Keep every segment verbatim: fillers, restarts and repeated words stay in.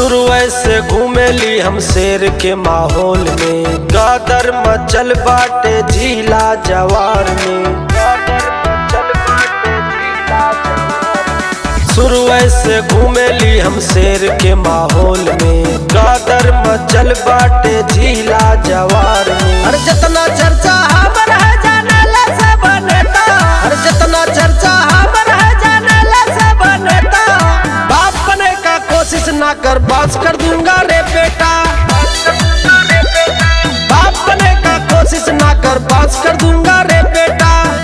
शुरू से घूमेली हम शेर के माहौल में, गादर मचल बाटे झीला जवार में। शुरू से घूमेली हम शेर के माहौल में, गादर मचल बाटे झीला जवार में। हर जितना चर्चा हमर है जानेला सब नेता, हर जितना चर्चा हमर है जानेला सब नेता। बाप बने का कोशिश ना कर, बास कर दूंगा रे बेटा। बाप बने का कोशिश ना कर, बास कर दूंगा रे बेटा।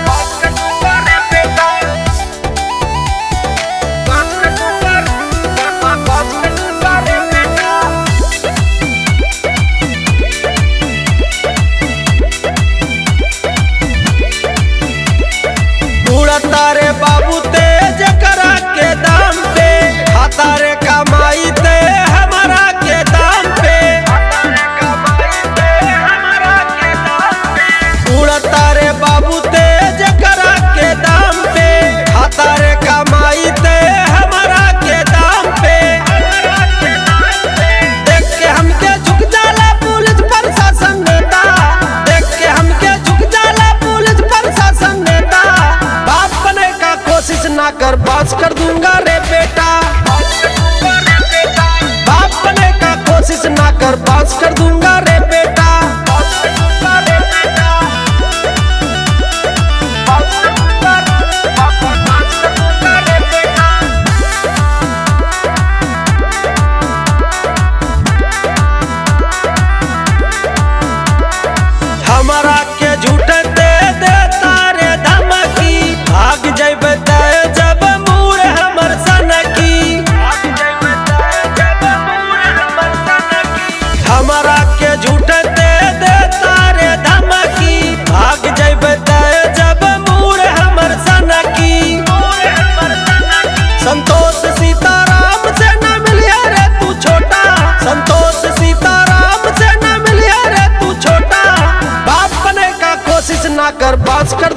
तारे बाबू तेज करा के दाम पे, तारे कमाई ते हमारा के दाम पे। उड़ा तारे बाबू तेज करा के दाम पे, तारे कमाई ते हमारा के दाम पे। देख के हमके झुक जाला पुलिस प्रशासन नेता, देख के हमके झुक जाला पुलिस प्रशासन नेता। कोशिश ना कर, बास कर दूंगा रे बेटा। बाप बने का कोशिश ना कर, बास कर दूंगा रे बेटा। हमारा के झूठे दे दे तारे धमकी, भाग जाइबे जब मूर हमर सनकी। हमारा के झूठे दे दे तारे धमकी, भाग जाइबे जब मूर हमर सनकी। संतोष सीताराम से न मिलिया रे तू छोटा, संतोष सीताराम से न मिलिया रे तू छोटा। बाप बने का कोशिश ना कर, बास कर